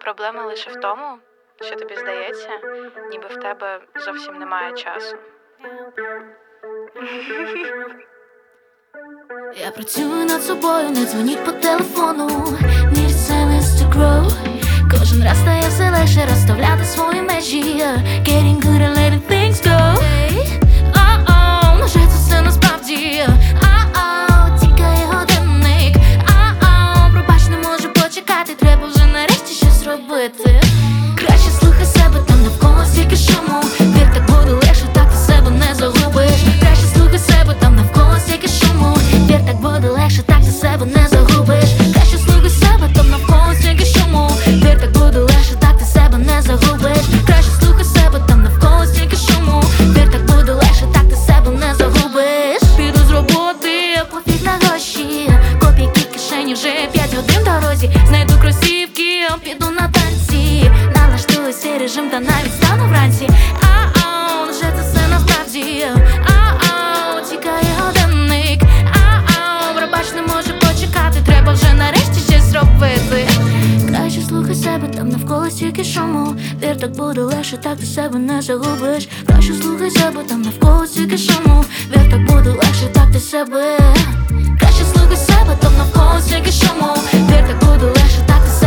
Проблема лише в тому, що тобі здається, ніби в тебе зовсім немає часу. Я працюю над собою, не дзвоніть по телефону. Need silence to grow. Кожен раз стає все легше розставляти свої межі. Getting good at letting things go. Може це все насправді. Тікає годинник. Пробач, не можу почекати. Треба вже нарешті щось робити. Краще слухай себе, там навколо стільки шуму. Вір, так буде легше, так ти себе не загубиш. Краще слухай себе, там навколо стільки шуму. Вір, так буде легше, так ти себе не загубиш. Краще слухай себе, там навколо стільки шуму. Вір, так буде легше, так ти себе не загубиш. Краще слухай себе, там навколо стільки шуму. Вір, так буде легше, так ти себе не загубиш. Піду з роботи, пофіг на гроші. Копійки в кишені, вже 5 годин в дорозі. Знайду кросівки, піду на танці. Налаштую свій режим та навіть стану вранці. Вже це все насправді. Тікає годинник. Пробач, не можу почекати. Треба вже нарешті щось робити. Краще слухай себе, там навколо стільки шуму. Вір, так буде легше, так ти себе не загубиш. Краще слухай себе, там навколо стільки шуму. Вір, так буде легше, так ти себе. Краще слухай себе, там навколо стільки шуму. Вір, так буде легше, так ти себе.